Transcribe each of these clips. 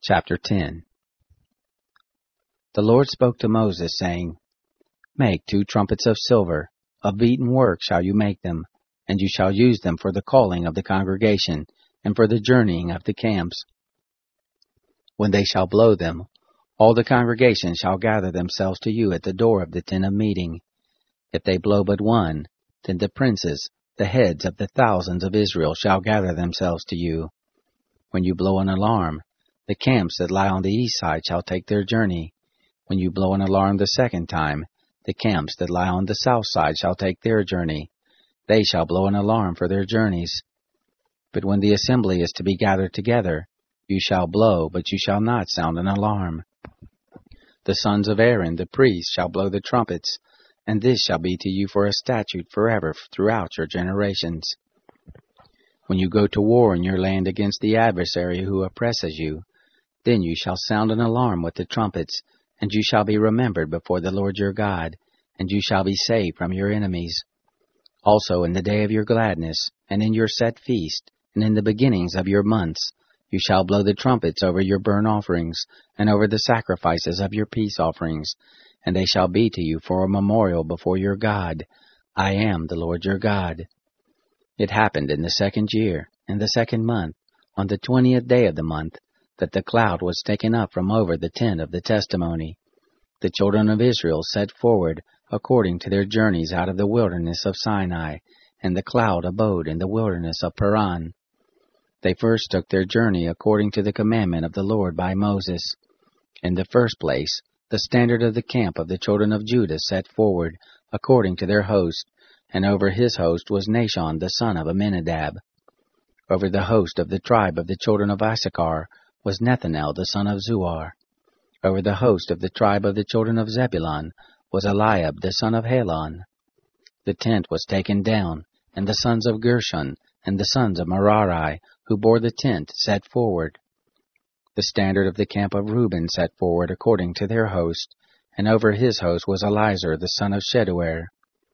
Chapter 10. The Lord spoke to Moses, saying, Make 2 trumpets of silver, of beaten work shall you make them, and you shall use them for the calling of the congregation, and for the journeying of the camps. When they shall blow them, all the congregation shall gather themselves to you at the door of the tent of meeting. If they blow but one, then the princes, the heads of the thousands of Israel, shall gather themselves to you. When you blow an alarm, the camps that lie on the east side shall take their journey. When you blow an alarm the second time, the camps that lie on the south side shall take their journey. They shall blow an alarm for their journeys. But when the assembly is to be gathered together, you shall blow, but you shall not sound an alarm. The sons of Aaron, the priests, shall blow the trumpets, and this shall be to you for a statute forever throughout your generations. When you go to war in your land against the adversary who oppresses you, then you shall sound an alarm with the trumpets, and you shall be remembered before the Lord your God, and you shall be saved from your enemies. Also in the day of your gladness, and in your set feast, and in the beginnings of your months, you shall blow the trumpets over your burnt offerings, and over the sacrifices of your peace offerings, and they shall be to you for a memorial before your God. I am the Lord your God. It happened in the 2nd year, in the 2nd month, on the 20th day of the month, that the cloud was taken up from over the tent of the testimony. The children of Israel set forward according to their journeys out of the wilderness of Sinai, and the cloud abode in the wilderness of Paran. They first took their journey according to the commandment of the Lord by Moses. In the first place, the standard of the camp of the children of Judah set forward according to their host, and over his host was Nahshon the son of Amminadab. Over the host of the tribe of the children of Issachar was Nethanel the son of Zuar. Over the host of the tribe of the children of Zebulun was Eliab the son of Helon. The tent was taken down, and the sons of Gershon and the sons of Merari, who bore the tent, set forward. The standard of the camp of Reuben set forward according to their host, and over his host was Elizur the son of Sheduer.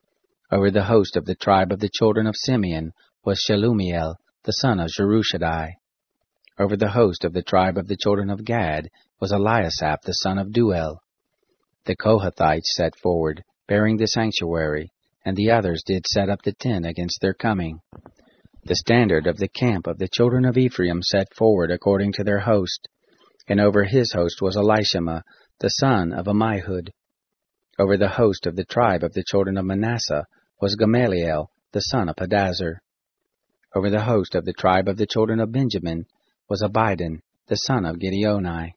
Over the host of the tribe of the children of Simeon was Shelumiel the son of Jerushaddai. Over the host of the tribe of the children of Gad was Eliasaph the son of Duel. The Kohathites set forward, bearing the sanctuary, and the others did set up the tent against their coming. The standard of the camp of the children of Ephraim set forward according to their host, and over his host was Elishama the son of Ammihud. Over the host of the tribe of the children of Manasseh was Gamaliel the son of Pedazur. Over the host of the tribe of the children of Benjamin was Abidan the son of Gideoni.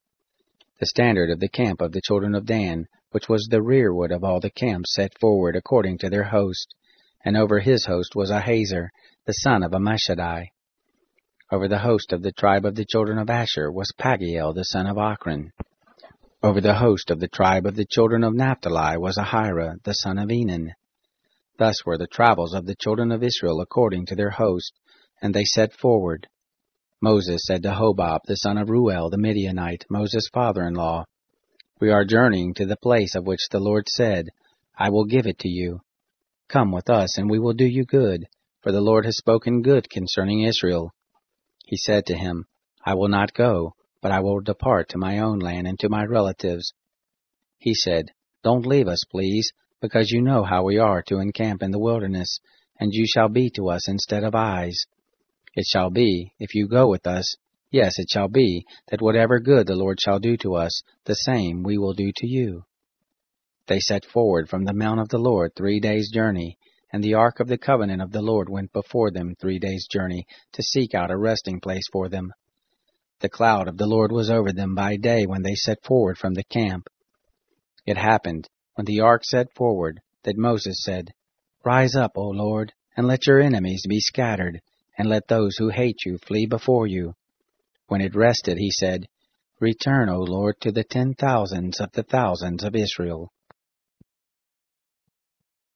The standard of the camp of the children of Dan, which was the rearward of all the camps, set forward according to their host, and over his host was Ahazar the son of Ammishaddai. Over the host of the tribe of the children of Asher was Pagiel the son of Ochran. Over the host of the tribe of the children of Naphtali was Ahira the son of Enan. Thus were the travels of the children of Israel according to their host, and they set forward. Moses said to Hobab the son of Ruel the Midianite, Moses' father-in-law, We are journeying to the place of which the Lord said, I will give it to you. Come with us, and we will do you good, for the Lord has spoken good concerning Israel. He said to him, I will not go, but I will depart to my own land and to my relatives. He said, Don't leave us, please, because you know how we are to encamp in the wilderness, and you shall be to us instead of eyes. It shall be, if you go with us, yes, it shall be, that whatever good the Lord shall do to us, the same we will do to you. They set forward from the mount of the Lord 3 days' journey, and the ark of the covenant of the Lord went before them 3 days' journey, to seek out a resting place for them. The cloud of the Lord was over them by day when they set forward from the camp. It happened, when the ark set forward, that Moses said, Rise up, O Lord, and let your enemies be scattered, and let those who hate you flee before you. When it rested, he said, Return, O Lord, to the 10,000s of the thousands of Israel.